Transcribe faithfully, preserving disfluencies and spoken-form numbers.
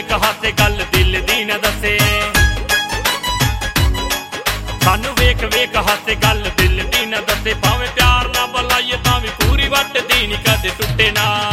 ਵੇਖ ਹਾਸੇ ਗੱਲ ਦਿਲ ਦੀ ਨਾ ਦੱਸੇ ਸਾਨੂੰ ਵੇਖ ਵੇਖ ਹਾਸੇ ਗੱਲ ਦਿਲ ਦੀ ਨਾ ਦੱਸੇ ਭਾਵੇਂ ਪਿਆਰ ਨਾ ਬੁਲਾਈਏ ਤਾਂ ਵੀ ਪੂਰੀ ਵੱਟਦੀ ਨੀ ਕਦੇ ਟੁੱਟੇ ਨਾ